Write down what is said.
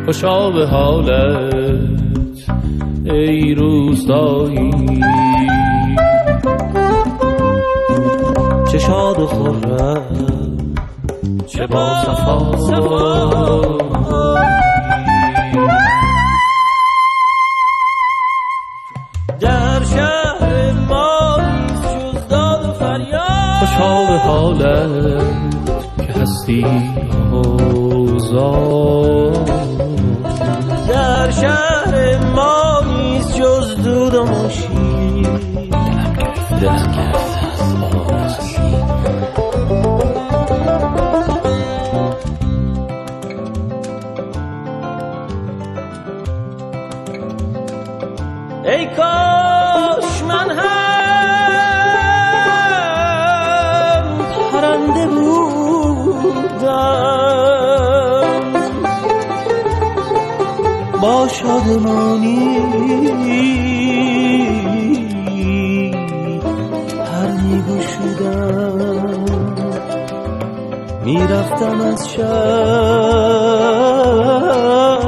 خوشا به حالت ای روستایی، چه شاد و خرم چه با صفایی. در شهر ما نیست جز داد و فریاد، خوشا به حالت که هستی آزاد. در شهر ما نیست جز دود و مشی، دلم کرده از آزادی. ای کاش من هم پرنده بودم، با شادمانی پر می‌گشودم، میرفتم از شهر